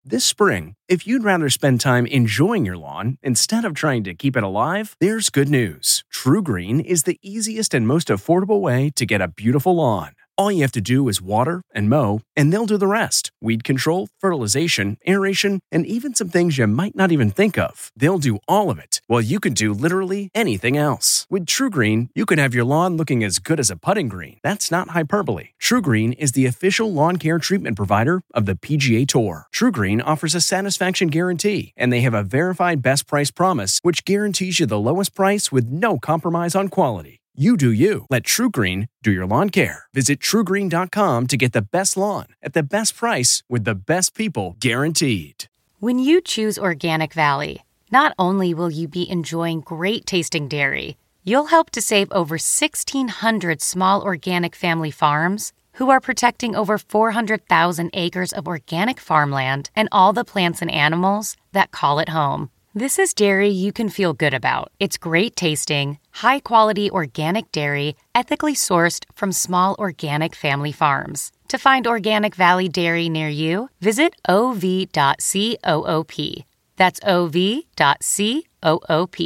This spring, if you'd rather spend time enjoying your lawn instead of trying to keep it alive, there's good news. TruGreen is the easiest and most affordable way to get a beautiful lawn. All you have to do is water and mow, and they'll do the rest. Weed control, fertilization, aeration, and even some things you might not even think of. They'll do all of it, while you can do literally anything else. With TruGreen, you can have your lawn looking as good as a putting green. That's not hyperbole. TruGreen is the official lawn care treatment provider of the PGA Tour. TruGreen offers a satisfaction guarantee, and they have a verified best price promise, which guarantees you the lowest price with no compromise on quality. You do you. Let TruGreen do your lawn care. Visit TruGreen.com to get the best lawn at the best price with the best people guaranteed. When you choose Organic Valley, not only will you be enjoying great tasting dairy, you'll help to save over 1,600 small organic family farms who are protecting over 400,000 acres of organic farmland and all the plants and animals that call it home. This is dairy you can feel good about. It's great tasting, high-quality organic dairy, ethically sourced from small organic family farms. To find Organic Valley Dairy near you, visit ov.coop. That's ov.coop.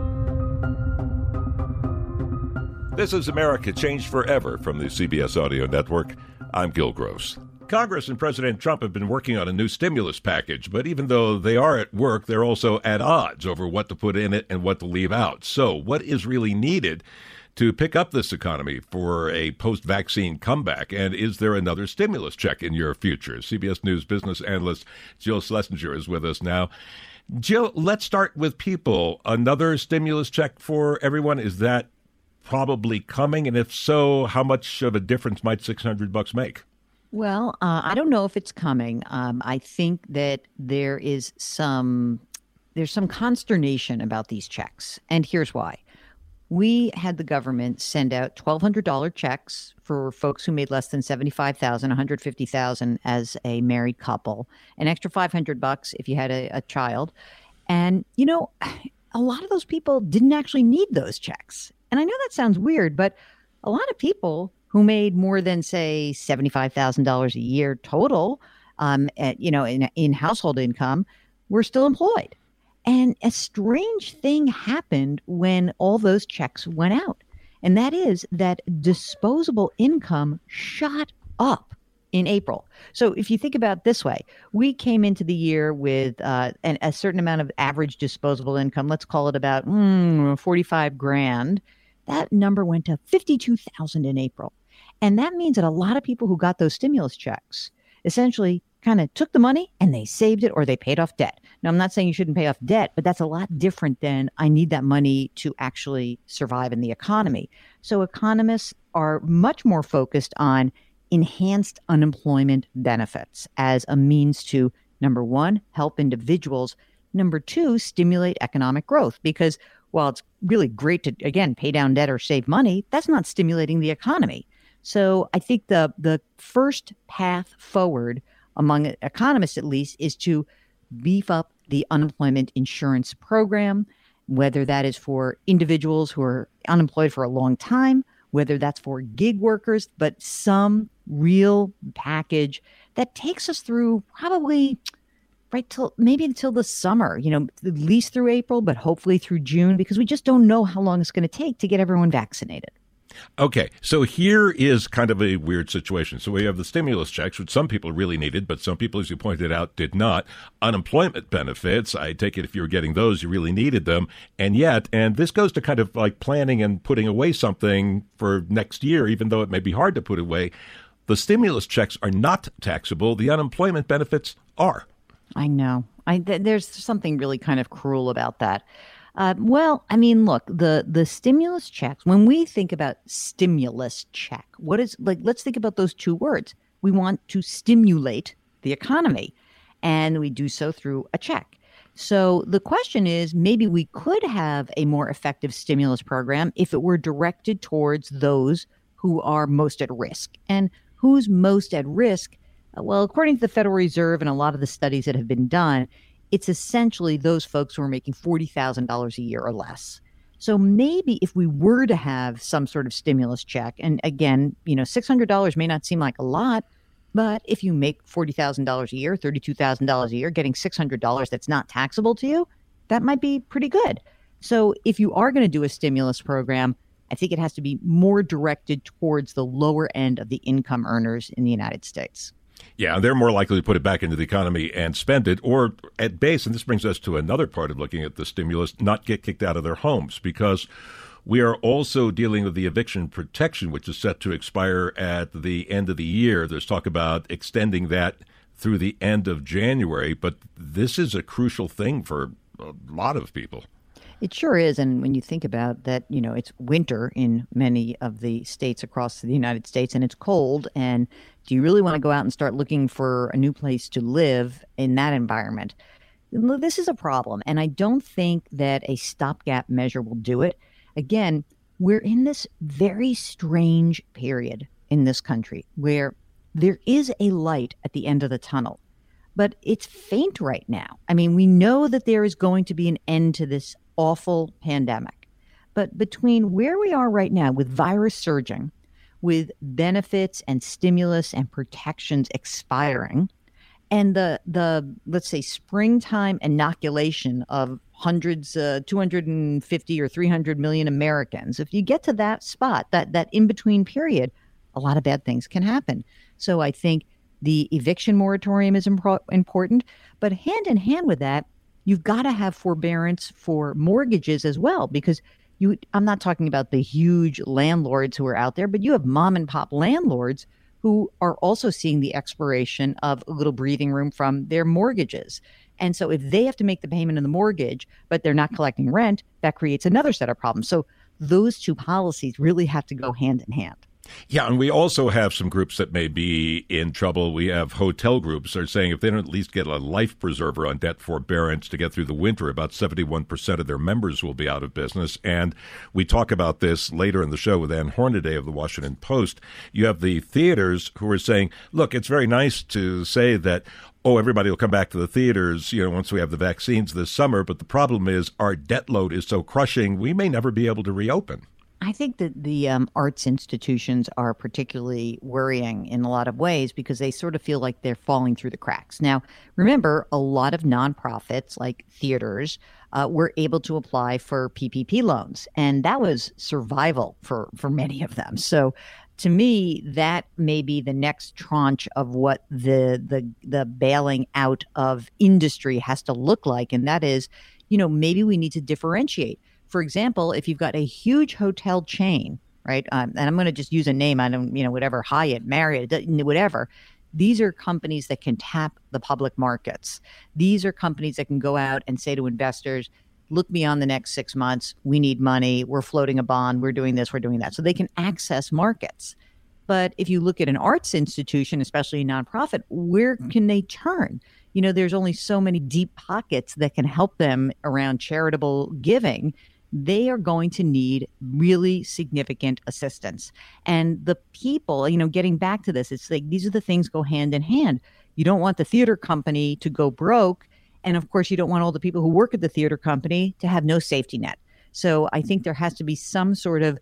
This is America Changed Forever from the CBS Audio Network. I'm Gil Gross. Congress and President Trump have been working on a new stimulus package, but even though they are at work, they're also at odds over what to put in it and what to leave out. So what is really needed to pick up this economy for a post-vaccine comeback? And is there another stimulus check in your future? CBS News business analyst Jill Schlesinger is with us now. Jill, let's start with people. Another stimulus check for everyone, is that probably coming? And if so, how much of a difference might $600 make? Well, I don't know if it's coming. I think that there's some consternation about these checks, and here's why. We had the government send out $1,200 checks for folks who made less than $75,000, $150,000 as a married couple, an extra $500 if you had a child, and a lot of those people didn't actually need those checks. And I know that sounds weird, but a lot of people who made more than, say, $75,000 a year total, in household income, were still employed. And a strange thing happened when all those checks went out. And that is that disposable income shot up in April. So if you think about it this way, we came into the year with a certain amount of average disposable income. Let's call it about 45 grand. That number went to 52,000 in April. And that means that a lot of people who got those stimulus checks essentially kind of took the money and they saved it or they paid off debt. Now, I'm not saying you shouldn't pay off debt, but that's a lot different than I need that money to actually survive in the economy. So economists are much more focused on enhanced unemployment benefits as a means to, number one, help individuals, number two, stimulate economic growth. Because while it's really great to, again, pay down debt or save money, that's not stimulating the economy. So I think the first path forward, among economists at least, is to beef up the unemployment insurance program, whether that is for individuals who are unemployed for a long time, whether that's for gig workers, but some real package that takes us through probably until the summer, at least through April, but hopefully through June, because we just don't know how long it's going to take to get everyone vaccinated. Okay, so here is kind of a weird situation. So we have the stimulus checks, which some people really needed, but some people, as you pointed out, did not. Unemployment benefits, I take it if you were getting those, you really needed them. And this goes to kind of like planning and putting away something for next year, even though it may be hard to put away. The stimulus checks are not taxable. The unemployment benefits are. I know. There's something really kind of cruel about that. Look, the stimulus checks, when we think about stimulus check, let's think about those two words. We want to stimulate the economy, and we do so through a check. So the question is, maybe we could have a more effective stimulus program if it were directed towards those who are most at risk. And who's most at risk? Well, according to the Federal Reserve and a lot of the studies that have been done, it's essentially those folks who are making $40,000 a year or less. So maybe if we were to have some sort of stimulus check, and again, $600 may not seem like a lot, But if you make $40,000 a year, $32,000 a year, getting $600 that's not taxable to you, that might be pretty good. So if you are going to do a stimulus program, I think it has to be more directed towards the lower end of the income earners in the United States. Yeah, they're more likely to put it back into the economy and spend it, or at base, and this brings us to another part of looking at the stimulus, not get kicked out of their homes, because we are also dealing with the eviction protection, which is set to expire at the end of the year. There's talk about extending that through the end of January, but this is a crucial thing for a lot of people. It sure is. And when you think about that, it's winter in many of the states across the United States, and it's cold. And do you really want to go out and start looking for a new place to live in that environment? This is a problem. And I don't think that a stopgap measure will do it. Again, we're in this very strange period in this country where there is a light at the end of the tunnel, but it's faint right now. I mean, we know that there is going to be an end to this awful pandemic. But between where we are right now with virus surging, with benefits and stimulus and protections expiring, and the let's say springtime inoculation of hundreds, 250 or 300 million Americans, if you get to that spot, that in-between period, a lot of bad things can happen. So I think the eviction moratorium is important, but hand in hand with that, you've got to have forbearance for mortgages as well, because I'm not talking about the huge landlords who are out there, but you have mom and pop landlords who are also seeing the expiration of a little breathing room from their mortgages. And so if they have to make the payment of the mortgage, but they're not collecting rent, that creates another set of problems. So those two policies really have to go hand in hand. Yeah, and we also have some groups that may be in trouble. We have hotel groups that are saying if they don't at least get a life preserver on debt forbearance to get through the winter, about 71% of their members will be out of business. And we talk about this later in the show with Ann Hornaday of the Washington Post. You have the theaters who are saying, look, it's very nice to say that, everybody will come back to the theaters, once we have the vaccines this summer. But the problem is our debt load is so crushing, we may never be able to reopen. I think that the arts institutions are particularly worrying in a lot of ways because they sort of feel like they're falling through the cracks. Now, remember, a lot of nonprofits like theaters were able to apply for PPP loans, and that was survival for many of them. So to me, that may be the next tranche of what the bailing out of industry has to look like. And that is, maybe we need to differentiate. For example, if you've got a huge hotel chain, right, and I'm going to just use a name, I don't, whatever, Hyatt, Marriott, whatever. These are companies that can tap the public markets. These are companies that can go out and say to investors, look beyond the next 6 months. We need money. We're floating a bond. We're doing this. We're doing that. So they can access markets. But if you look at an arts institution, especially a nonprofit, where can they turn? There's only so many deep pockets that can help them around charitable giving. They are going to need really significant assistance. And the people, getting back to this, it's like these are the things go hand in hand. You don't want the theater company to go broke. And of course, you don't want all the people who work at the theater company to have no safety net. So I think there has to be some sort of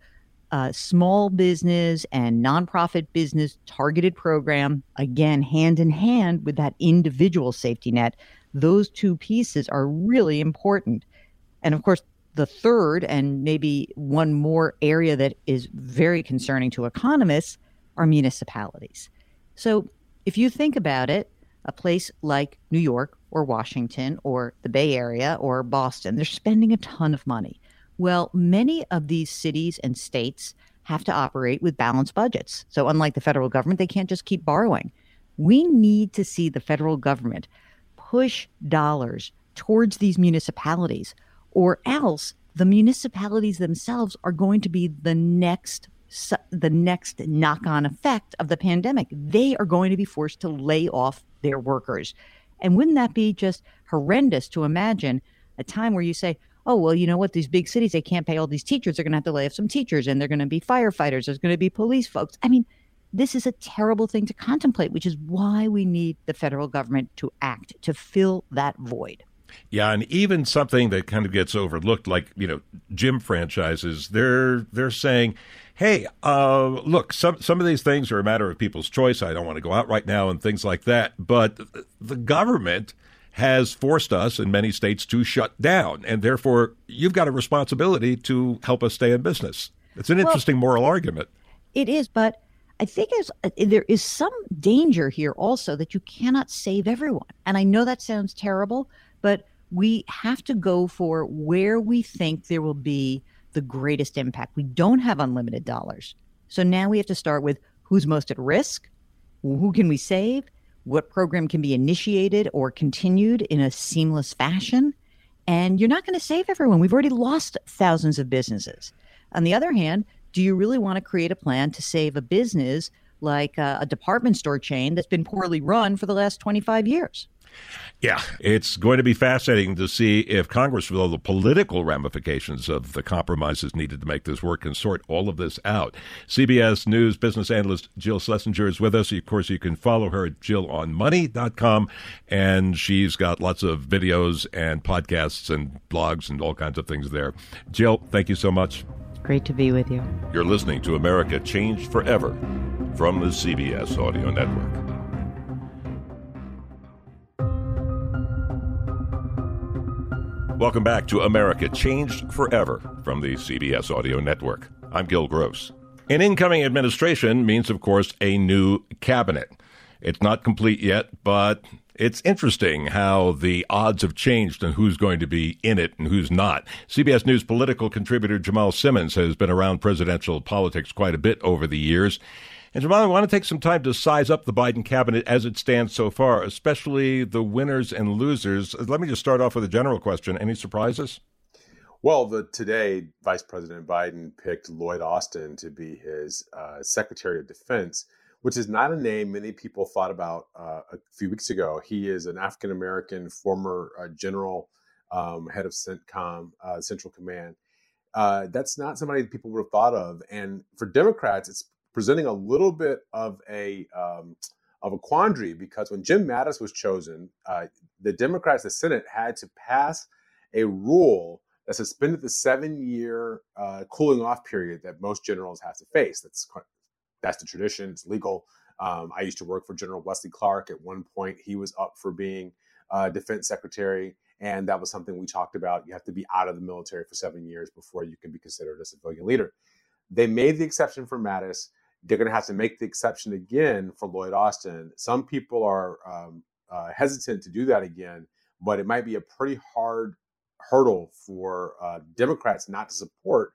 small business and nonprofit business targeted program, again, hand in hand with that individual safety net. Those two pieces are really important. And of course, the third and maybe one more area that is very concerning to economists are municipalities. So if you think about it, a place like New York or Washington or the Bay Area or Boston, they're spending a ton of money. Well, many of these cities and states have to operate with balanced budgets. So unlike the federal government, they can't just keep borrowing. We need to see the federal government push dollars towards these municipalities, or else the municipalities themselves are going to be the next knock-on effect of the pandemic. They are going to be forced to lay off their workers. And wouldn't that be just horrendous to imagine a time where you say, oh, well, you know what, these big cities, they can't pay all these teachers. They're going to have to lay off some teachers, and they're going to be firefighters. There's going to be police folks. I mean, this is a terrible thing to contemplate, which is why we need the federal government to act, to fill that void. Yeah, and even something that kind of gets overlooked, like, gym franchises, they're saying, Hey, look, some of these things are a matter of people's choice. I don't want to go out right now and things like that. But the government has forced us in many states to shut down, and therefore you've got a responsibility to help us stay in business. It's an interesting moral argument. It is, but I think there is some danger here also that you cannot save everyone. And I know that sounds terrible, but we have to go for where we think there will be the greatest impact. We don't have unlimited dollars. So now we have to start with who's most at risk, who can we save, what program can be initiated or continued in a seamless fashion. And you're not going to save everyone. We've already lost thousands of businesses. On the other hand, do you really want to create a plan to save a business like a department store chain that's been poorly run for the last 25 years? Yeah, it's going to be fascinating to see if Congress, with all the political ramifications of the compromises needed to make this work, can sort all of this out. CBS News business analyst Jill Schlesinger is with us. Of course, you can follow her at jillonmoney.com, and she's got lots of videos and podcasts and blogs and all kinds of things there. Jill, thank you so much. Great to be with you. You're listening to America Changed Forever from the CBS Audio Network. Welcome back to America Changed Forever from the CBS Audio Network. I'm Gil Gross. An incoming administration means, of course, a new cabinet. It's not complete yet, but it's interesting how the odds have changed and who's going to be in it and who's not. CBS News political contributor Jamal Simmons has been around presidential politics quite a bit over the years. And Jamal, I want to take some time to size up the Biden cabinet as it stands so far, especially the winners and losers. Let me just start off with a general question. Any surprises? Well, today, Vice President Biden picked Lloyd Austin to be his Secretary of Defense, which is not a name many people thought about a few weeks ago. He is an African-American former general, head of CENTCOM, Central Command. That's not somebody that people would have thought of. And for Democrats, it's presenting a little bit of a quandary, because when Jim Mattis was chosen, the Democrats, the Senate, had to pass a rule that suspended the 7-year cooling off period that most generals have to face. That's the tradition. It's legal. I used to work for General Wesley Clark. At one point, he was up for being defense secretary, and that was something we talked about. You have to be out of the military for 7 years before you can be considered a civilian leader. They made the exception for Mattis. They're going to have to make the exception again for Lloyd Austin. Some people are hesitant to do that again, but it might be a pretty hard hurdle for Democrats not to support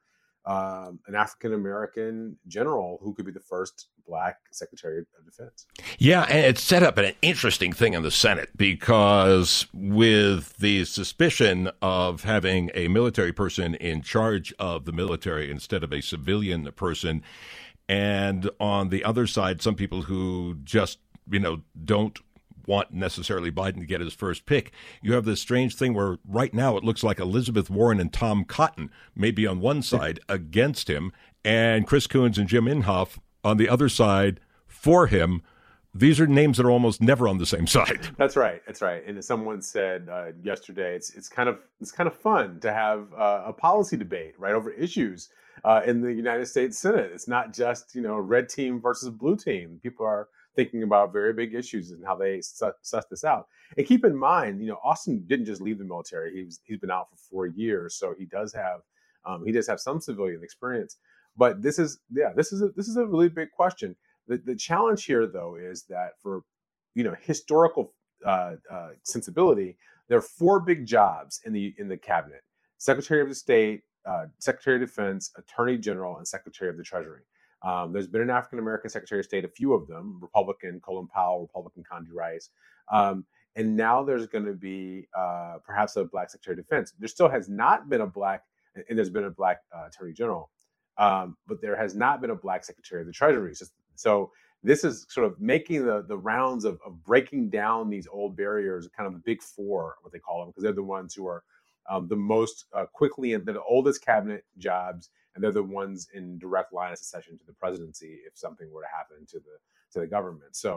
an African-American general who could be the first Black Secretary of Defense. Yeah, and it's set up an interesting thing in the Senate, because with the suspicion of having a military person in charge of the military instead of a civilian person, and on the other side, some people who just, don't want necessarily Biden to get his first pick, you have this strange thing where right now it looks like Elizabeth Warren and Tom Cotton may be on one side against him, and Chris Coons and Jim Inhofe on the other side for him. These are names that are almost never on the same side. That's right. And as someone said yesterday, it's kind of fun to have a policy debate, right, over issues in the United States Senate. It's not just red team versus blue team. People are thinking about very big issues and how they suss this out. And keep in mind, Austin didn't just leave the military. He's been out for 4 years, so he does have some civilian experience. But this is a really big question. The challenge here, though, is that for historical sensibility, there are 4 big jobs in the cabinet: Secretary of the State, Secretary of Defense, Attorney General, and Secretary of the Treasury. There's been an African-American Secretary of State, a few of them, Republican Colin Powell, Republican Condi Rice. And now there's going to be perhaps a Black Secretary of Defense. There still has not been a Black, and there's been a Black Attorney General, but there has not been a Black Secretary of the Treasury. So this is sort of making the rounds of breaking down these old barriers, kind of the big 4, what they call them, because they're the ones who are the most quickly, and they're the oldest cabinet jobs, and they're the ones in direct line of succession to the presidency if something were to happen to the government. So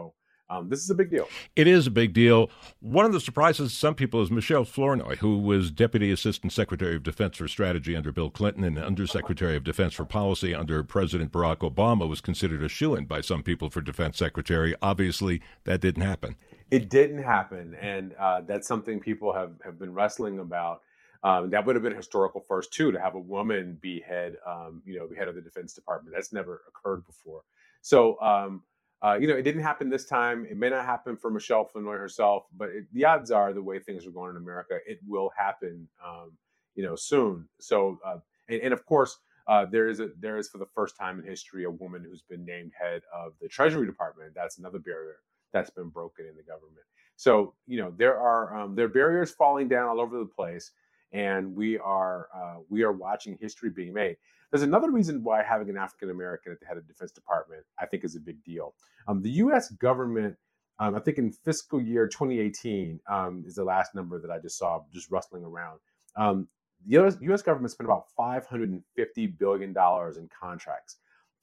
This is a big deal. It is a big deal. One of the surprises to some people is Michelle Flournoy, who was Deputy Assistant Secretary of Defense for Strategy under Bill Clinton and Undersecretary of Defense for Policy under President Barack Obama, was considered a shoo-in by some people for Defense Secretary. Obviously, that didn't happen. It didn't happen, and that's something people have been wrestling about. That would have been a historical first, too, to have a woman be head of the Defense Department. That's never occurred before. So, it didn't happen this time. It may not happen for Michelle Flournoy herself, but the odds are, the way things are going in America, it will happen, soon. So, and of course, there is for the first time in history a woman who's been named head of the Treasury Department. That's another barrier that's been broken in the government. So, there are barriers falling down all over the place, and we are watching history being made. There's another reason why having an African American at the head of the Defense Department, I think, is a big deal. The U.S. government, I think in fiscal year 2018 is the last number that I just saw, just rustling around. The U.S. government spent about $550 billion in contracts.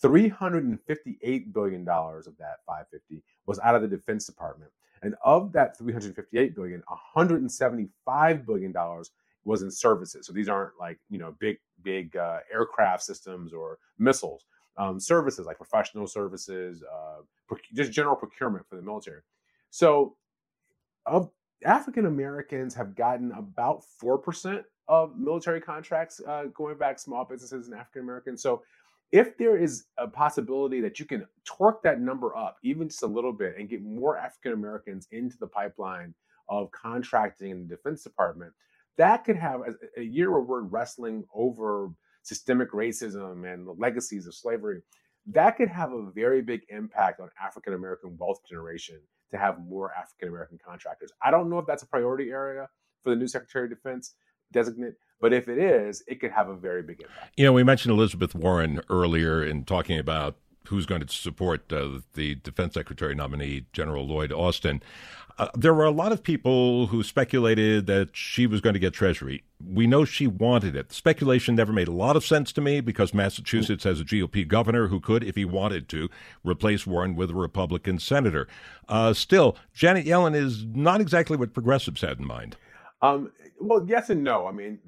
$358 billion of that 550 was out of the Defense Department. And of that $358 billion, $175 billion was in services. So these aren't like, big aircraft systems or missiles. Services like professional services, just general procurement for the military. So African Americans have gotten about 4% of military contracts going back small businesses and African Americans. So if there is a possibility that you can torque that number up even just a little bit and get more African Americans into the pipeline of contracting in the Defense Department, that could have a year where we're wrestling over systemic racism and the legacies of slavery. That could have a very big impact on African American wealth generation to have more African American contractors. I don't know if that's a priority area for the new Secretary of Defense designate, but if it is, it could have a very big impact. We mentioned Elizabeth Warren earlier in talking about who's going to support the Defense Secretary nominee, General Lloyd Austin. There were a lot of people who speculated that she was going to get Treasury. We know she wanted it. The speculation never made a lot of sense to me because Massachusetts has a GOP governor who could, if he wanted to, replace Warren with a Republican senator. Still, Janet Yellen is not exactly what progressives had in mind. Well, yes and no. I mean,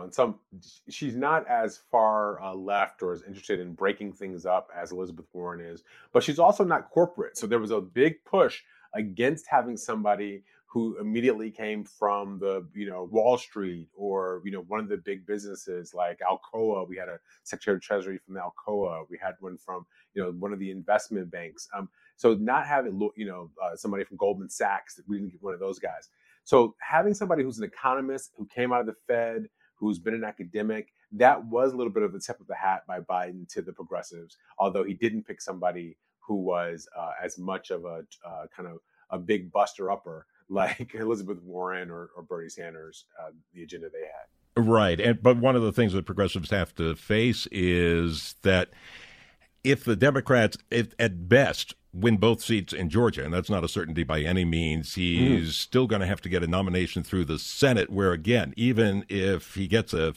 she's not as far left or as interested in breaking things up as Elizabeth Warren is, but she's also not corporate. So there was a big push against having somebody who immediately came from the, Wall Street or, one of the big businesses like Alcoa. We had a Secretary of Treasury from Alcoa. We had one from, one of the investment banks. So not having, somebody from Goldman Sachs, we didn't get one of those guys. So having somebody who's an economist, who came out of the Fed, who's been an academic, that was a little bit of the tip of the hat by Biden to the progressives, although he didn't pick somebody who was as much of a kind of a big buster-upper like Elizabeth Warren or Bernie Sanders, the agenda they had. Right. But one of the things that progressives have to face is that if the Democrats, at best, win both seats in Georgia, and that's not a certainty by any means, he's still going to have to get a nomination through the Senate, where, again, even if he gets a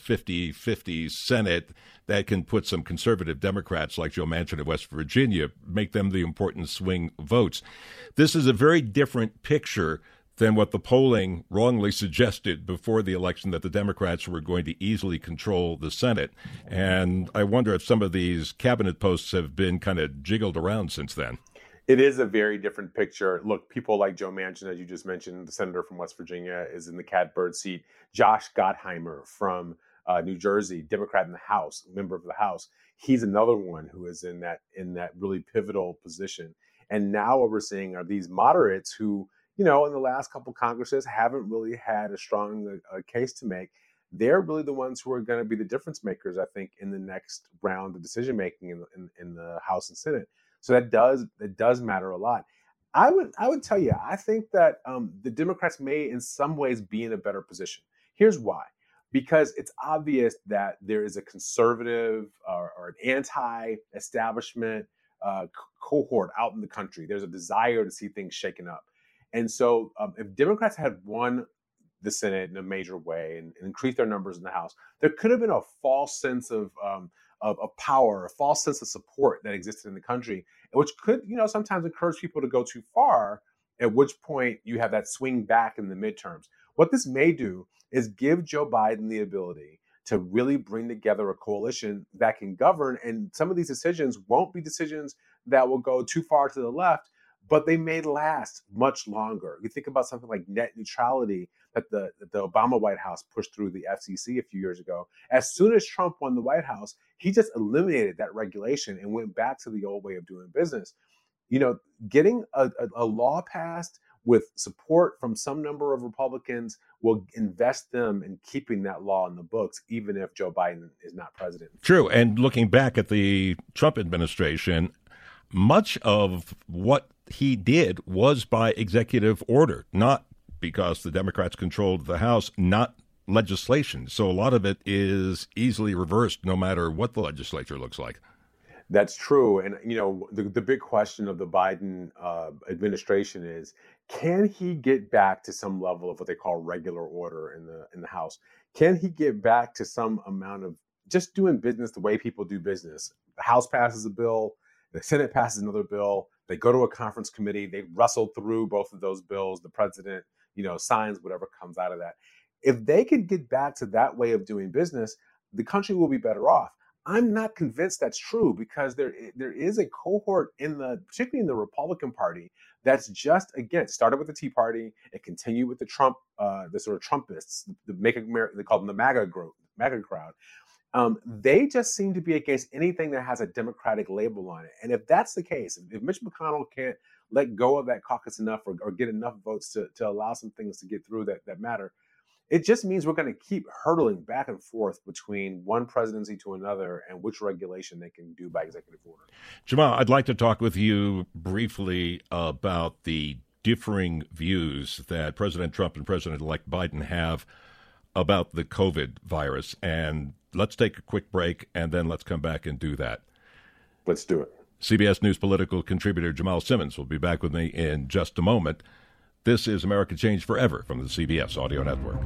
50-50 Senate, that can put some conservative Democrats like Joe Manchin of West Virginia, make them the important swing votes. This is a very different picture than what the polling wrongly suggested before the election, that the Democrats were going to easily control the Senate. And I wonder if some of these cabinet posts have been kind of jiggled around since then. It is a very different picture. Look, people like Joe Manchin, as you just mentioned, the senator from West Virginia, is in the catbird seat. Josh Gottheimer from New Jersey, Democrat in the House, member of the House, he's another one who is in that really pivotal position. And now what we're seeing are these moderates who, in the last couple Congresses haven't really had a strong case to make. They're really the ones who are going to be the difference makers, I think, in the next round of decision making in the House and Senate. So that does matter a lot. I would tell you, I think that the Democrats may in some ways be in a better position. Here's why. Because it's obvious that there is a conservative or an anti-establishment cohort out in the country. There's a desire to see things shaken up. And so if Democrats had won the Senate in a major way and increased their numbers in the House, there could have been a false sense of power, a false sense of support that existed in the country, which could, sometimes encourage people to go too far at which point you have that swing back in the midterms. What this may do is give Joe Biden the ability to really bring together a coalition that can govern. And some of these decisions won't be decisions that will go too far to the left, but they may last much longer. You think about something like net neutrality that the Obama White House pushed through the FCC a few years ago. As soon as Trump won the White House, he just eliminated that regulation and went back to the old way of doing business. Getting a law passed with support from some number of Republicans will invest them in keeping that law in the books, even if Joe Biden is not president. True. And looking back at the Trump administration, much of what he did was by executive order, not because the Democrats controlled the House, not legislation. So a lot of it is easily reversed no matter what the legislature looks like. That's true. And, the big question of the Biden administration is, can he get back to some level of what they call regular order in the House? Can he get back to some amount of just doing business the way people do business? The House passes a bill, the Senate passes another bill, they go to a conference committee, they wrestle through both of those bills, the president, signs whatever comes out of that. If they could get back to that way of doing business, the country will be better off. I'm not convinced that's true, because there is a cohort particularly in the Republican Party, that's just, again, started with the Tea Party, it continued with the Trump, the sort of Trumpists, they call them the MAGA crowd. They just seem to be against anything that has a Democratic label on it. And if that's the case, if Mitch McConnell can't let go of that caucus enough or get enough votes to allow some things to get through that matter, it just means we're going to keep hurtling back and forth between one presidency to another and which regulation they can do by executive order. Jamal, I'd like to talk with you briefly about the differing views that President Trump and President-elect Biden have about the COVID virus. And let's take a quick break, and then let's come back and do that. Let's do it. CBS News political contributor Jamal Simmons will be back with me in just a moment. This is America Changed Forever from the CBS Audio Network.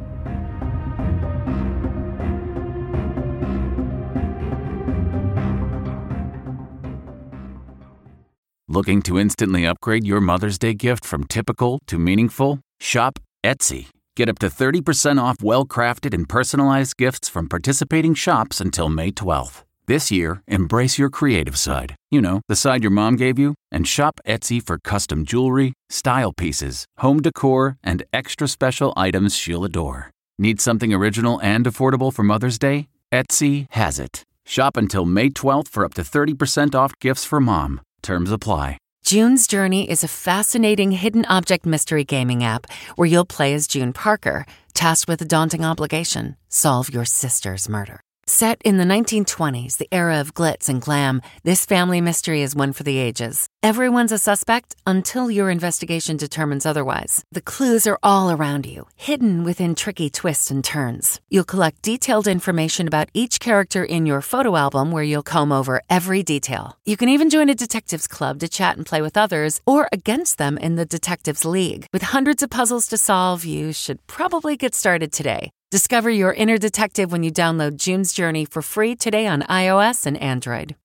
Looking to instantly upgrade your Mother's Day gift from typical to meaningful? Shop Etsy. Get up to 30% off well-crafted and personalized gifts from participating shops until May 12th. This year, embrace your creative side. The side your mom gave you. And shop Etsy for custom jewelry, style pieces, home decor, and extra special items she'll adore. Need something original and affordable for Mother's Day? Etsy has it. Shop until May 12th for up to 30% off gifts for mom. Terms apply. June's Journey is a fascinating hidden object mystery gaming app where you'll play as June Parker, tasked with a daunting obligation: solve your sister's murder. Set in the 1920s, the era of glitz and glam, this family mystery is one for the ages. Everyone's a suspect until your investigation determines otherwise. The clues are all around you, hidden within tricky twists and turns. You'll collect detailed information about each character in your photo album, where you'll comb over every detail. You can even join a detectives club to chat and play with others, or against them in the Detectives League. With hundreds of puzzles to solve, you should probably get started today. Discover your inner detective when you download June's Journey for free today on iOS and Android.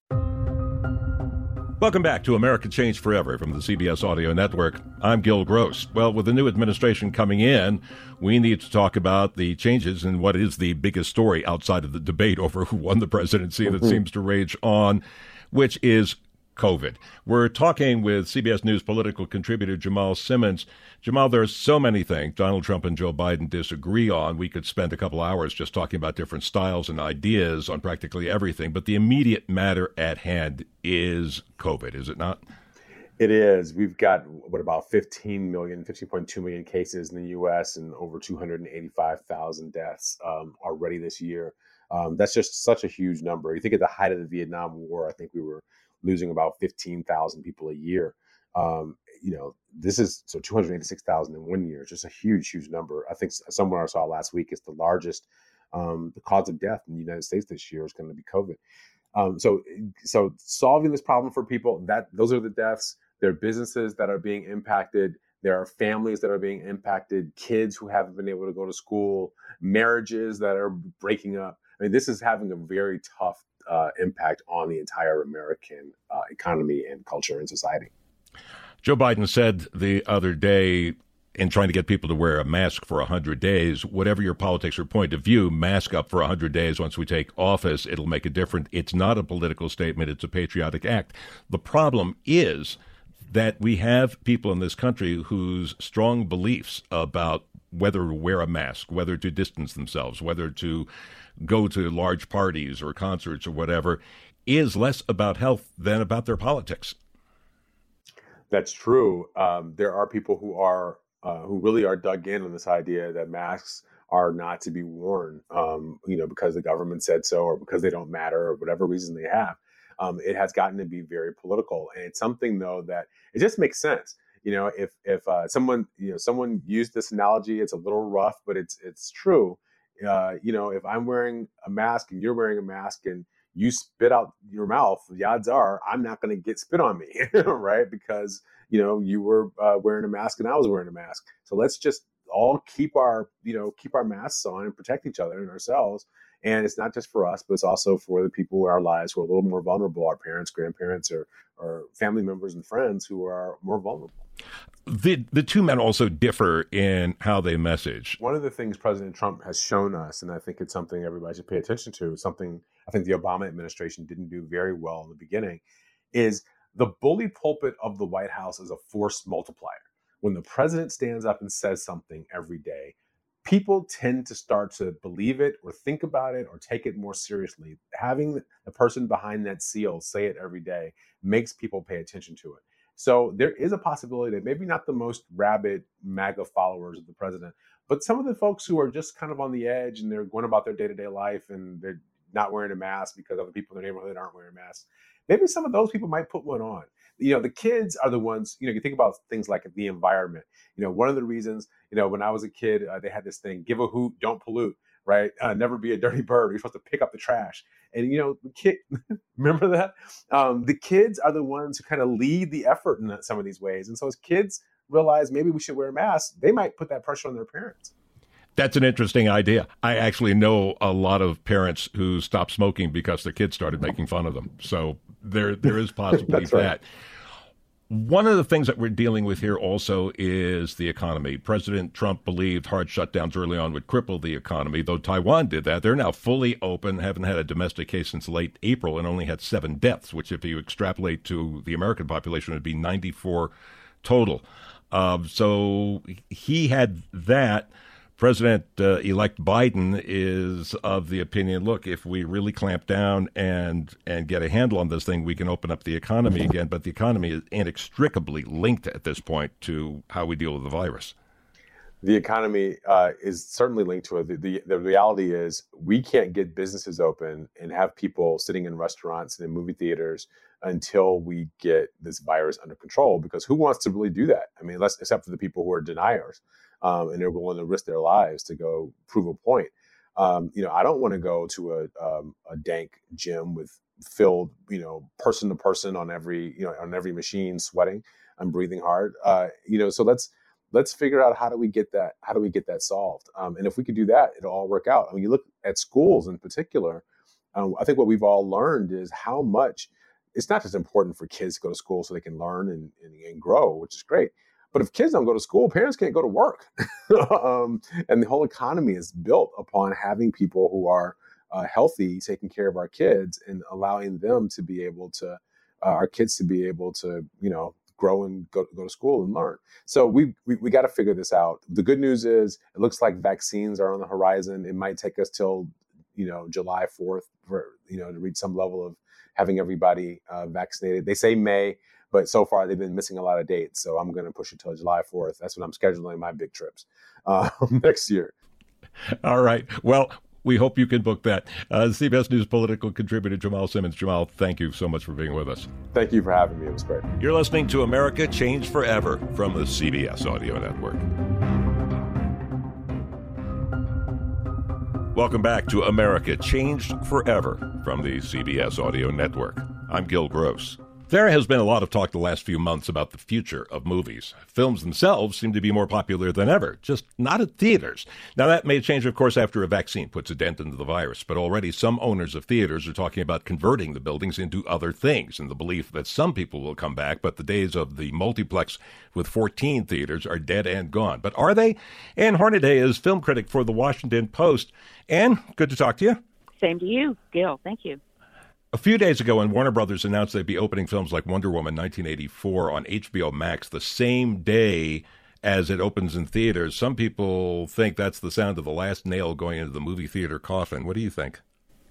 Welcome back to America Changed Forever from the CBS Audio Network. I'm Gil Gross. Well, with the new administration coming in, we need to talk about the changes in what is the biggest story outside of the debate over who won the presidency that seems to rage on, which is COVID. We're talking with CBS News political contributor Jamal Simmons. Jamal, there's so many things Donald Trump and Joe Biden disagree on. We could spend a couple hours just talking about different styles and ideas on practically everything. But the immediate matter at hand is COVID, is it not? It is. We've got, about 15.2 million cases in the U.S. and over 285,000 deaths already this year. That's just such a huge number. You think at the height of the Vietnam War, I think we were losing about 15,000 people a year. This is 286,000 in 1 year. It's just a huge, huge number. I think somewhere I saw last week it's the largest. The cause of death in the United States this year is going to be COVID. So solving this problem for people, those are the deaths. There are businesses that are being impacted. There are families that are being impacted, kids who haven't been able to go to school, marriages that are breaking up. I mean, this is having a very tough impact on the entire American economy and culture and society. Joe Biden said the other day, in trying to get people to wear a mask for 100 days, whatever your politics or point of view, mask up for 100 days. Once we take office, it'll make a difference. It's not a political statement. It's a patriotic act. The problem is that we have people in this country whose strong beliefs about whether to wear a mask, whether to distance themselves, whether to go to large parties or concerts or whatever, is less about health than about their politics. That's true. There are people who really are dug in on this idea that masks are not to be worn, because the government said so, or because they don't matter, or whatever reason they have. It has gotten to be very political, and it's something though that it just makes sense. If someone used this analogy, it's a little rough, but it's true. If I'm wearing a mask and you're wearing a mask and you spit out your mouth, the odds are I'm not going to get spit on me, right? Because, you were wearing a mask and I was wearing a mask. So let's just all keep our masks on and protect each other and ourselves. And it's not just for us, but it's also for the people in our lives who are a little more vulnerable, our parents, grandparents, or family members and friends who are more vulnerable. The two men also differ in how they message. One of the things President Trump has shown us, and I think it's something everybody should pay attention to, something I think the Obama administration didn't do very well in the beginning, is the bully pulpit of the White House is a force multiplier. When the president stands up and says something every day, people tend to start to believe it or think about it or take it more seriously. Having the person behind that seal say it every day makes people pay attention to it. So there is a possibility that maybe not the most rabid MAGA followers of the president, but some of the folks who are just kind of on the edge and they're going about their day-to-day life and they're not wearing a mask because other people in their neighborhood aren't wearing masks. Maybe some of those people might put one on. The kids are the ones, you think about things like the environment. One of the reasons, when I was a kid, they had this thing, give a hoot, don't pollute, right? Never be a dirty bird. You're supposed to pick up the trash. And, the kid, remember that? The kids are the ones who kind of lead the effort in some of these ways. And so as kids realize maybe we should wear masks, they might put that pressure on their parents. That's an interesting idea. I actually know a lot of parents who stopped smoking because their kids started making fun of them. So there is possibly that. Right. One of the things that we're dealing with here also is the economy. President Trump believed hard shutdowns early on would cripple the economy, though Taiwan did that. They're now fully open, haven't had a domestic case since late April, and only had 7 deaths, which if you extrapolate to the American population would be 94 total. So he had that. President-elect Biden is of the opinion, look, if we really clamp down and get a handle on this thing, we can open up the economy again. But the economy is inextricably linked at this point to how we deal with the virus. The economy is certainly linked to it. The reality is we can't get businesses open and have people sitting in restaurants and in movie theaters until we get this virus under control, because who wants to really do that? I mean, except for the people who are deniers. And they're willing to risk their lives to go prove a point. I don't want to go to a dank gym with filled, person to person on every machine sweating. I'm breathing hard. So let's figure out how do we get that solved. And if we could do that, it'll all work out. I mean, you look at schools in particular. I think what we've all learned is how much it's not just important for kids to go to school so they can learn and grow, which is great. But if kids don't go to school, parents can't go to work. And the whole economy is built upon having people who are healthy, taking care of our kids and allowing them to be able to, our kids to be able to, grow and go to school and learn. So we got to figure this out. The good news is it looks like vaccines are on the horizon. It might take us till, July 4th for, to reach some level of having everybody vaccinated. They say May. But so far, they've been missing a lot of dates. So I'm going to push it till July 4th. That's when I'm scheduling my big trips next year. All right. Well, we hope you can book that. CBS News political contributor Jamal Simmons. Jamal, thank you so much for being with us. Thank you for having me. It was great. You're listening to America Changed Forever from the CBS Audio Network. Welcome back to America Changed Forever from the CBS Audio Network. I'm Gil Gross. There has been a lot of talk the last few months about the future of movies. Films themselves seem to be more popular than ever, just not at theaters. Now, that may change, of course, after a vaccine puts a dent into the virus, but already some owners of theaters are talking about converting the buildings into other things in the belief that some people will come back, but the days of the multiplex with 14 theaters are dead and gone. But are they? Ann Hornaday is film critic for The Washington Post. Ann, good to talk to you. Same to you, Gil. Thank you. A few days ago, when Warner Brothers announced they'd be opening films like Wonder Woman 1984 on HBO Max the same day as it opens in theaters, some people think that's the sound of the last nail going into the movie theater coffin. What do you think?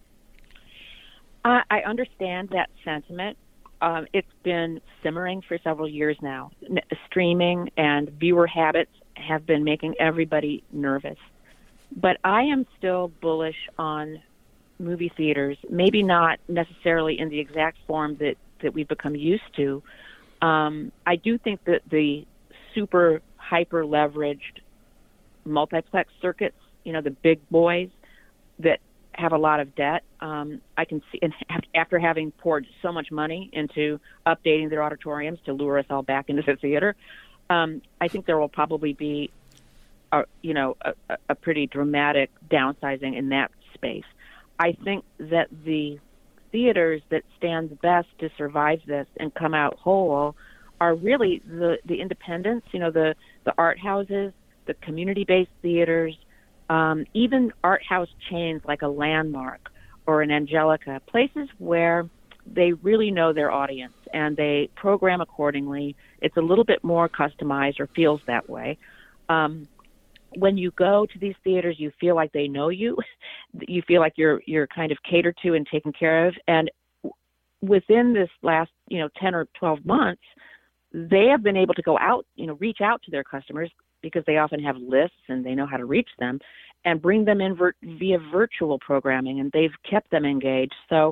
I understand that sentiment. It's been simmering for several years now. Streaming and viewer habits have been making everybody nervous. But I am still bullish on movie theaters, maybe not necessarily in the exact form that we've become used to. I do think that the super hyper leveraged multiplex circuits, the big boys that have a lot of debt, I can see, and after having poured so much money into updating their auditoriums to lure us all back into the theater, I think there will probably be a pretty dramatic downsizing in that space. I think that the theaters that stand the best to survive this and come out whole are really the independents, the art houses, the community-based theaters, even art house chains like a Landmark or an Angelica, places where they really know their audience and they program accordingly. It's a little bit more customized, or feels that way. When you go to these theaters, you feel like they know you. You feel like you're kind of catered to and taken care of. And within this last, 10 or 12 months, they have been able to go out, reach out to their customers because they often have lists and they know how to reach them, and bring them in via virtual programming, and they've kept them engaged. So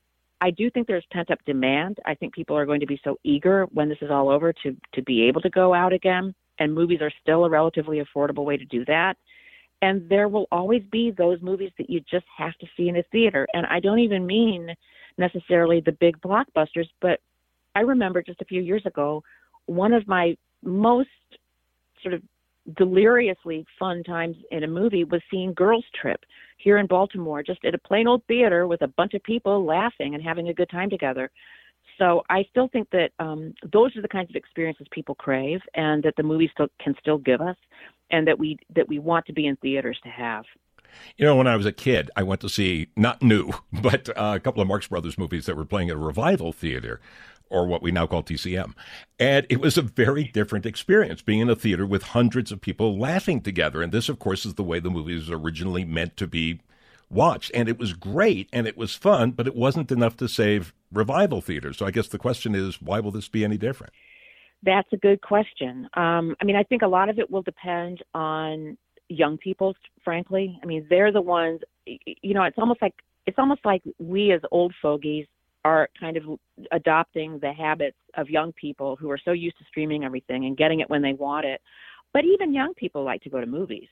I do think there's pent-up demand. I think people are going to be so eager when this is all over to be able to go out again. And movies are still a relatively affordable way to do that. And there will always be those movies that you just have to see in a theater. And I don't even mean necessarily the big blockbusters, but I remember just a few years ago, one of my most sort of deliriously fun times in a movie was seeing Girls Trip here in Baltimore, just at a plain old theater with a bunch of people laughing and having a good time together. So I still think that those are the kinds of experiences people crave, and that the movies can still give us, and that we want to be in theaters to have. When I was a kid, I went to see, not new, but a couple of Marx Brothers movies that were playing at a Revival Theater, or what we now call TCM. And it was a very different experience, being in a theater with hundreds of people laughing together. And this, of course, is the way the movie was originally meant to be watched. And it was great and it was fun, but it wasn't enough to save Revival theaters. So I guess the question is, why will this be any different? That's a good question. I think a lot of it will depend on young people, frankly. They're the ones, it's almost like we as old fogies are kind of adopting the habits of young people who are so used to streaming everything and getting it when they want it. But even young people like to go to movies.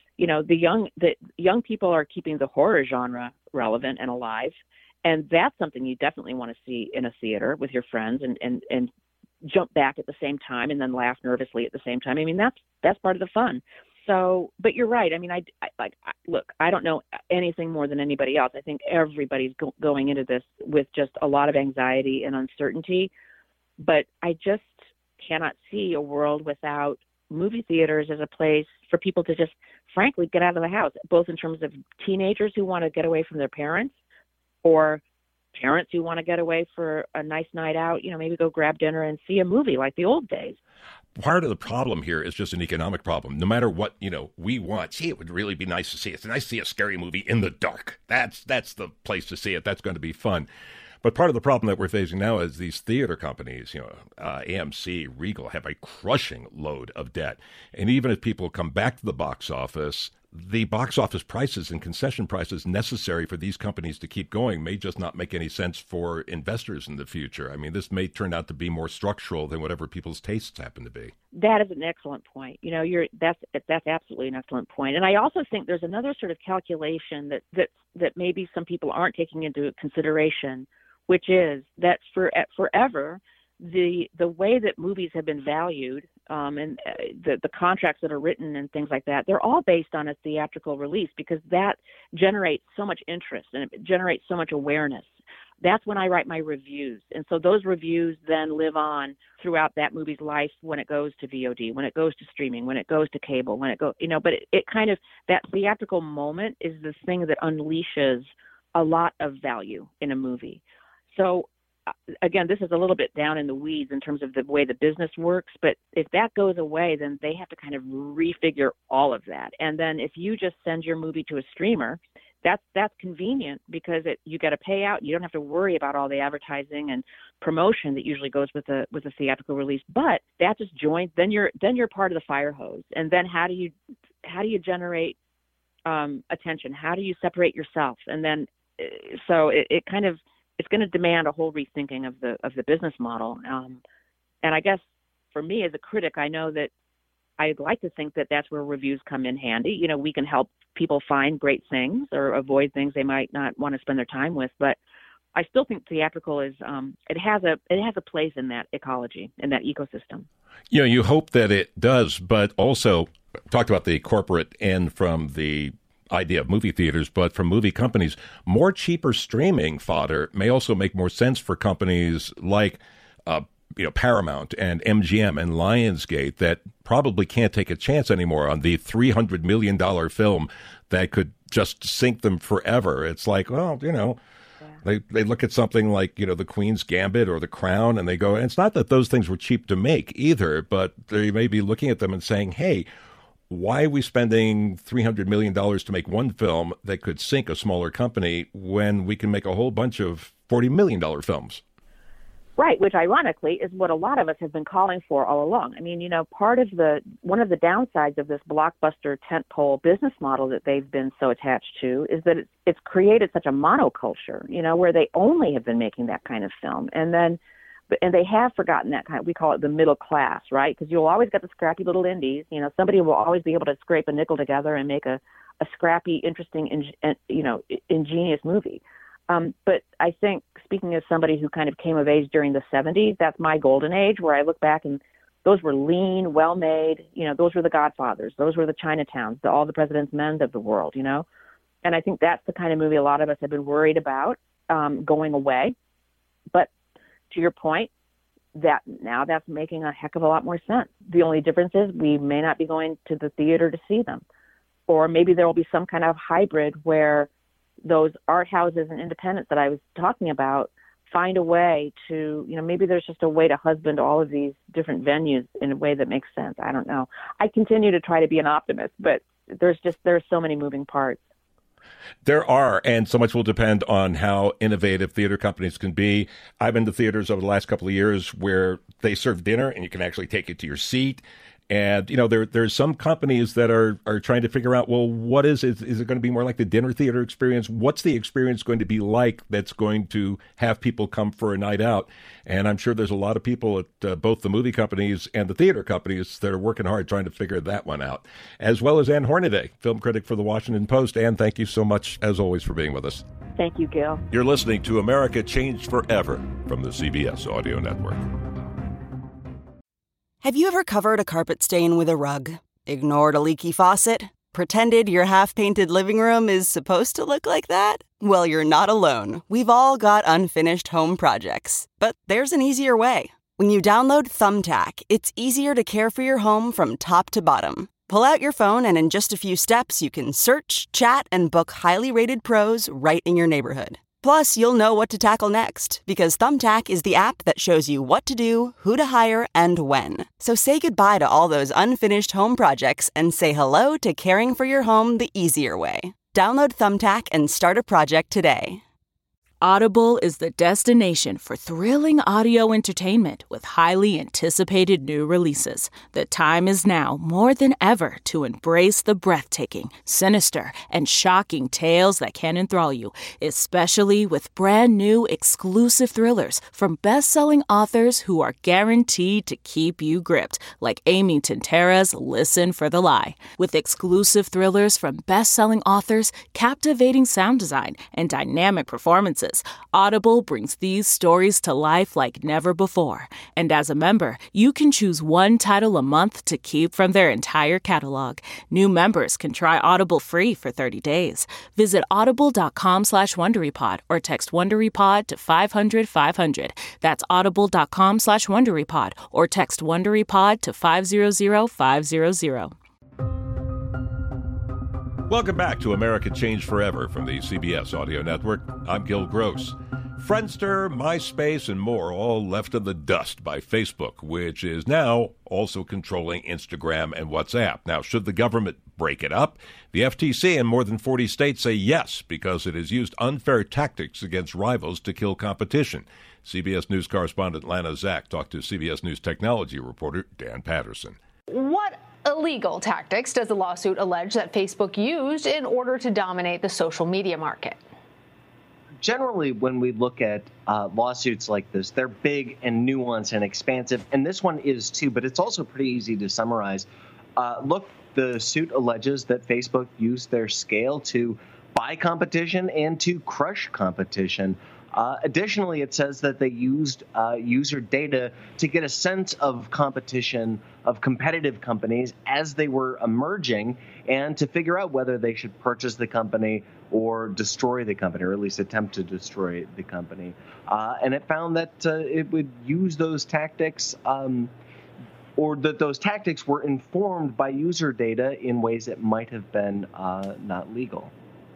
The young people are keeping the horror genre relevant and alive. And that's something you definitely want to see in a theater with your friends and jump back at the same time and then laugh nervously at the same time. That's part of the fun. So, but you're right. Look, I don't know anything more than anybody else. I think everybody's going into this with just a lot of anxiety and uncertainty. But I just cannot see a world without movie theaters as a place for people to just, frankly, get out of the house, both in terms of teenagers who want to get away from their parents, or parents who want to get away for a nice night out, maybe go grab dinner and see a movie like the old days. Part of the problem here is just an economic problem. No matter what, we want. See, it would really be nice to see it. It's nice to see a scary movie in the dark. That's the place to see it. That's going to be fun. But part of the problem that we're facing now is these theater companies, AMC, Regal, have a crushing load of debt. And even if people come back to the box office prices and concession prices necessary for these companies to keep going may just not make any sense for investors in the future. This may turn out to be more structural than whatever people's tastes happen to be. That is an excellent point. That's absolutely an excellent point. And I also think there's another sort of calculation that maybe some people aren't taking into consideration, which is that forever the way that movies have been valued, and the contracts that are written and things like that, they're all based on a theatrical release, because that generates so much interest and it generates so much awareness. That's when I write my reviews. And so those reviews then live on throughout that movie's life when it goes to VOD, when it goes to streaming, when it goes to cable, when it goes, but it kind of, that theatrical moment is the thing that unleashes a lot of value in a movie. So again, this is a little bit down in the weeds in terms of the way the business works, but if that goes away, then they have to kind of refigure all of that. And then if you just send your movie to a streamer, that's convenient, because you get a payout. You don't have to worry about all the advertising and promotion that usually goes with a theatrical release. But that just joins. Then you're part of the fire hose. And then how do you generate attention? How do you separate yourself? And then so it kind of, it's going to demand a whole rethinking of the business model. And I guess for me as a critic, I know that I'd like to think that that's where reviews come in handy. We can help people find great things or avoid things they might not want to spend their time with. But I still think theatrical is it has a place in that ecology, in that ecosystem. You hope that it does, but also talked about the corporate end from the idea of movie theaters, but from movie companies, more cheaper streaming fodder may also make more sense for companies like Paramount and MGM and Lionsgate that probably can't take a chance anymore on the $300 million film that could just sink them forever. It's like, well, they look at something like, The Queen's Gambit or The Crown, and they go, and it's not that those things were cheap to make either, but they may be looking at them and saying, hey, why are we spending $300 million to make one film that could sink a smaller company when we can make a whole bunch of $40 million films? Right, which ironically is what a lot of us have been calling for all along. I mean, one of the downsides of this blockbuster tentpole business model that they've been so attached to is that it's created such a monoculture, where they only have been making that kind of film. And they have forgotten that kind of, we call it the middle class, right? Because you'll always get the scrappy little indies. Somebody will always be able to scrape a nickel together and make a scrappy, interesting, ingenious movie. But I think, speaking as somebody who kind of came of age during the 70s, that's my golden age, where I look back and those were lean, well-made, those were the Godfathers. Those were the Chinatowns, all the President's Men of the world, And I think that's the kind of movie a lot of us have been worried about going away. But to your point, that now that's making a heck of a lot more sense. The only difference is we may not be going to the theater to see them. Or maybe there will be some kind of hybrid where those art houses and independents that I was talking about find a way to, maybe there's just a way to husband all of these different venues in a way that makes sense. I don't know. I continue to try to be an optimist, but there's so many moving parts. There are, and so much will depend on how innovative theater companies can be. I've been to theaters over the last couple of years where they serve dinner and you can actually take it to your seat. And, there's some companies that are trying to figure out, well, what is it? Is it going to be more like the dinner theater experience? What's the experience going to be like that's going to have people come for a night out? And I'm sure there's a lot of people at both the movie companies and the theater companies that are working hard trying to figure that one out, as well as Ann Hornaday, film critic for The Washington Post. Ann, thank you so much, as always, for being with us. Thank you, Gil. You're listening to America Changed Forever from the CBS Audio Network. Have you ever covered a carpet stain with a rug? Ignored a leaky faucet? Pretended your half-painted living room is supposed to look like that? Well, you're not alone. We've all got unfinished home projects. But there's an easier way. When you download Thumbtack, it's easier to care for your home from top to bottom. Pull out your phone and in just a few steps, you can search, chat, and book highly rated pros right in your neighborhood. Plus, you'll know what to tackle next, because Thumbtack is the app that shows you what to do, who to hire, and when. So say goodbye to all those unfinished home projects and say hello to caring for your home the easier way. Download Thumbtack and start a project today. Audible is the destination for thrilling audio entertainment with highly anticipated new releases. The time is now more than ever to embrace the breathtaking, sinister, and shocking tales that can enthrall you, especially with brand new exclusive thrillers from best-selling authors who are guaranteed to keep you gripped, like Amy Tintera's Listen for the Lie. With exclusive thrillers from best-selling authors, captivating sound design, and dynamic performances, releases, Audible brings these stories to life like never before. And as a member, you can choose one title a month to keep from their entire catalog. New members can try Audible free for 30 days. Visit audible.com/WonderyPod or text WonderyPod to 500-500. That's audible.com/WonderyPod or text WonderyPod to 500-500. Welcome back to America Changed Forever from the CBS Audio Network. I'm Gil Gross. Friendster, MySpace, and more all left in the dust by Facebook, which is now also controlling Instagram and WhatsApp. Now, should the government break it up? The FTC and more than 40 states say yes, because it has used unfair tactics against rivals to kill competition. CBS News correspondent Lana Zak talked to CBS News technology reporter Dan Patterson. What illegal tactics does the lawsuit allege that Facebook used in order to dominate the social media market? Generally, when we look at lawsuits like this, they're big and nuanced and expansive, and this one is too, but it's also pretty easy to summarize. Look, the suit alleges that Facebook used their scale to buy competition and to crush competition. Additionally, it says that they used user data to get a sense of competition of competitive companies as they were emerging and to figure out whether they should purchase the company or destroy the company, or at least attempt to destroy the company. And it found that it would use those tactics or that those tactics were informed by user data in ways that might have been not legal.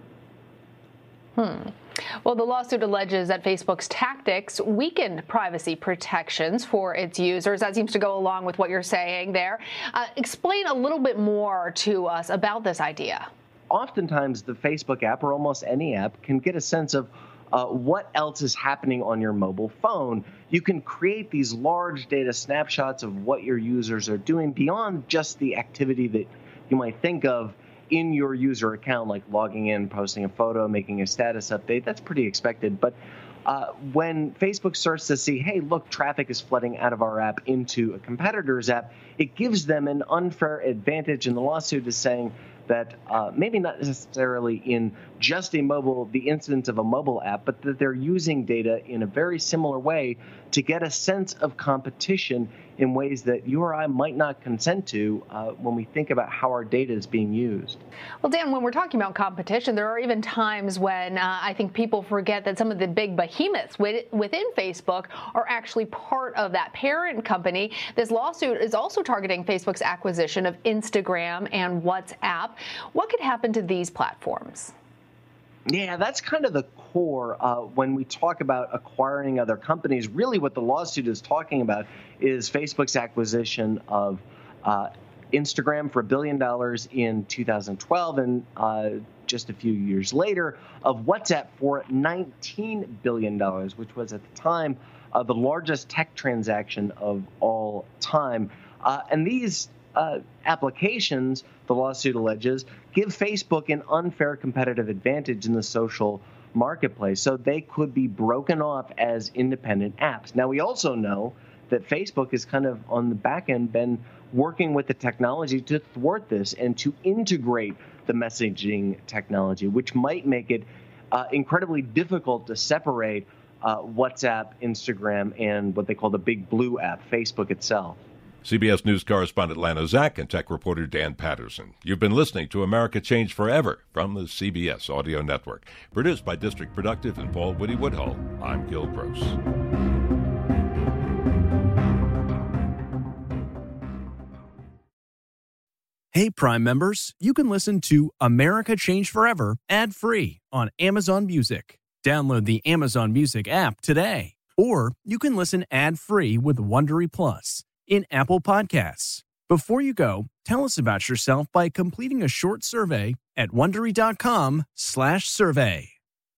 Well, the lawsuit alleges that Facebook's tactics weakened privacy protections for its users. That seems to go along with what you're saying there. Explain a little bit more to us about this idea. Oftentimes, the Facebook app, or almost any app, can get a sense of what else is happening on your mobile phone. You can create these large data snapshots of what your users are doing beyond just the activity that you might think of in your user account, like logging in, posting a photo, making a status update. That's pretty expected. But when Facebook starts to see, hey, look, traffic is flooding out of our app into a competitor's app, it gives them an unfair advantage. And the lawsuit is saying that maybe not necessarily in just the instance of a mobile app, but that they're using data in a very similar way to get a sense of competition in ways that you or I might not consent to when we think about how our data is being used. Well, Dan, when we're talking about competition, there are even times when I think people forget that some of the big behemoths within Facebook are actually part of that parent company. This lawsuit is also targeting Facebook's acquisition of Instagram and WhatsApp. What could happen to these platforms? Yeah, that's kind of the core when we talk about acquiring other companies. Really what the lawsuit is talking about is Facebook's acquisition of Instagram for $1 billion in 2012 and just a few years later of WhatsApp for $19 billion, which was at the time the largest tech transaction of all time. And these applications, the lawsuit alleges, give Facebook an unfair competitive advantage in the social marketplace. So they could be broken off as independent apps. Now, we also know that Facebook has kind of on the back end been working with the technology to thwart this and to integrate the messaging technology, which might make it incredibly difficult to separate WhatsApp, Instagram, and what they call the Big Blue app, Facebook itself. CBS News correspondent Lana Zak and tech reporter Dan Patterson. You've been listening to America Changed Forever from the CBS Audio Network. Produced by District Productive and Paul Woody Woodhull. I'm Gil Gross. Hey, Prime members, you can listen to America Changed Forever ad-free on Amazon Music. Download the Amazon Music app today. Or you can listen ad-free with Wondery Plus in Apple Podcasts. Before you go, tell us about yourself by completing a short survey at Wondery.com/survey.